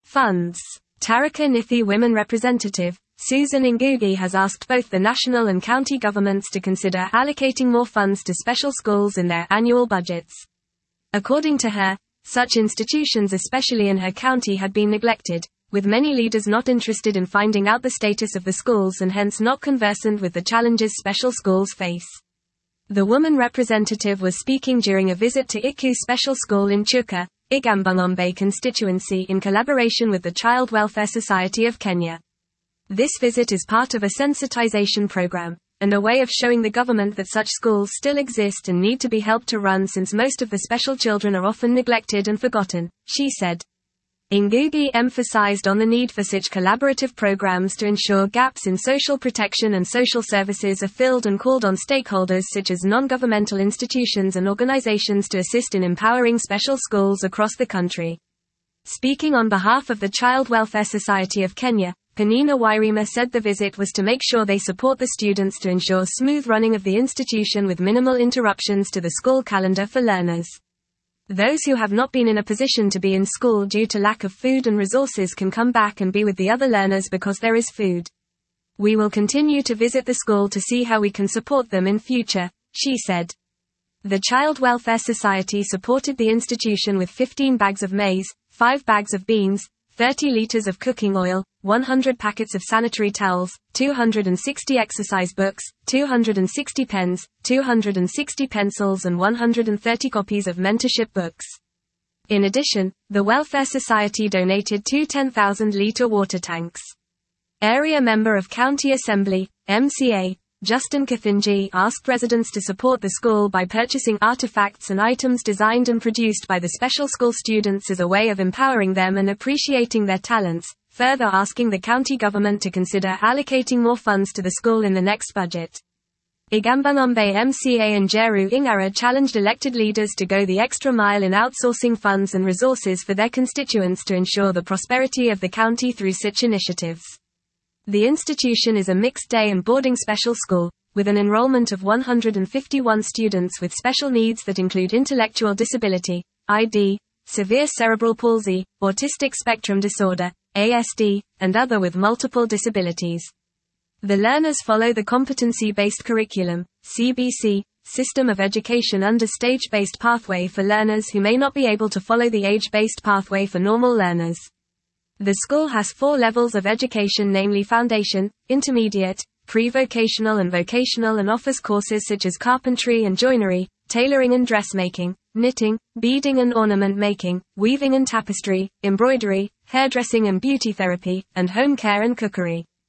funds. Tharaka Nithi women representative, Susan Ngugi has asked both the national and county governments to consider allocating more funds to special schools in their annual budgets. According to her, such institutions especially in her county had been neglected, with many leaders not interested in finding out the status of the schools and hence not conversant with the challenges special schools face. The woman representative was speaking during a visit to Iku Special School in Chuka, Igambung'ombe constituency in collaboration with the Child Welfare Society of Kenya. This visit is part of a sensitization program, and a way of showing the government that such schools still exist and need to be helped to run since most of the special children are often neglected and forgotten, she said. Ngugi emphasized on the need for such collaborative programs to ensure gaps in social protection and social services are filled and called on stakeholders such as non-governmental institutions and organizations to assist in empowering special schools across the country. Speaking on behalf of the Child Welfare Society of Kenya, Penina Wairima said the visit was to make sure they support the students to ensure smooth running of the institution with minimal interruptions to the school calendar for learners. Those who have not been in a position to be in school due to lack of food and resources can come back and be with the other learners because there is food. We will continue to visit the school to see how we can support them in future, she said. The Child Welfare Society supported the institution with 15 bags of maize, 5 bags of beans, 30 liters of cooking oil, 100 packets of sanitary towels, 260 exercise books, 260 pens, 260 pencils and 130 copies of mentorship books. In addition, the Welfare Society donated 2 10,000-litre water tanks. Area Member of County Assembly, MCA, Justin Kathinji asked residents to support the school by purchasing artifacts and items designed and produced by the special school students as a way of empowering them and appreciating their talents, further asking the county government to consider allocating more funds to the school in the next budget. Igambung'ombe MCA and Jeru Ingara challenged elected leaders to go the extra mile in outsourcing funds and resources for their constituents to ensure the prosperity of the county through such initiatives. The institution is a mixed day and boarding special school, with an enrollment of 151 students with special needs that include intellectual disability, ID, severe cerebral palsy, autistic spectrum disorder, ASD, and other with multiple disabilities. The learners follow the competency-based curriculum, CBC, system of education under stage-based pathway for learners who may not be able to follow the age-based pathway for normal learners. The school has 4 levels of education, namely foundation, intermediate, pre-vocational and vocational, and offers courses such as carpentry and joinery, tailoring and dressmaking, knitting, beading and ornament making, weaving and tapestry, embroidery, hairdressing and beauty therapy, and home care and cookery.